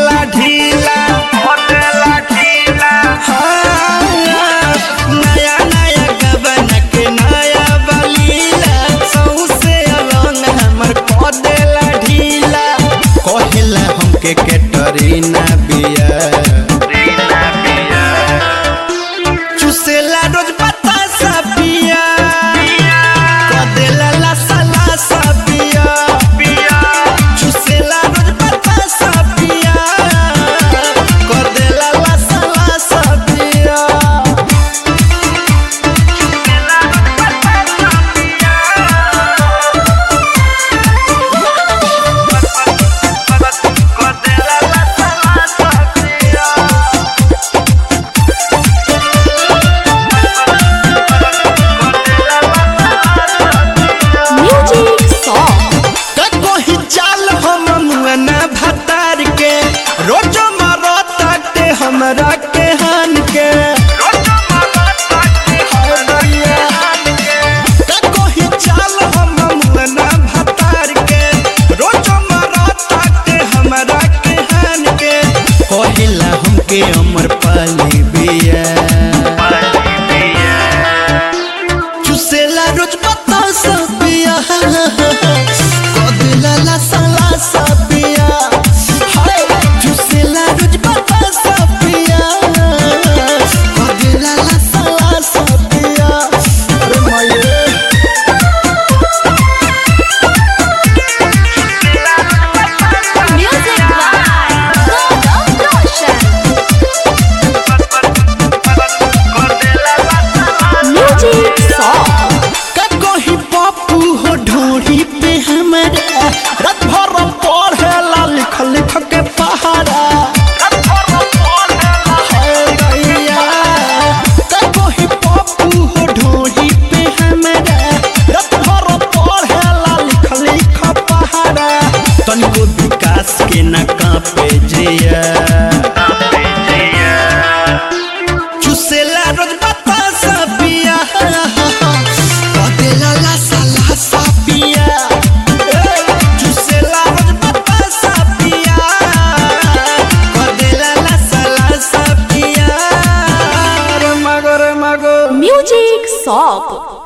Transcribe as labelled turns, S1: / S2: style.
S1: देला ढीला नया नया गबन के नया बलीला सौसे अलंग हमर को देला ढीला कहेला हमके कैटरीना बिया चुसेला रोज बतासा पिया को देला लसा लसा पिया चुसेला रोज बतासा पिया को देला लसा लसा पिया हमरा के हान के कहीं चाल हम मुना भतार के रोज मरता के हमरा के हान के कहिला हमके अमर पाली बिया चुसेला रोज बतासा पिया कदिला लसा लसा पिया चुसेला रोज बतासा ढोरी पे हमारा रात भर पढ़ेला लिख लिख के पहाड़ा ढोरी पे हमारा रात भर पढ़ेला लिख लिख पहाड़ा तनिको विकास के न कांपे जिया चुसेला रोज बतासा पिया कदेला लसा लसा पिया चुसेला रोज बतासा पिया कदेला लसा लसा पिया रे मगो म्यूजिक शॉप।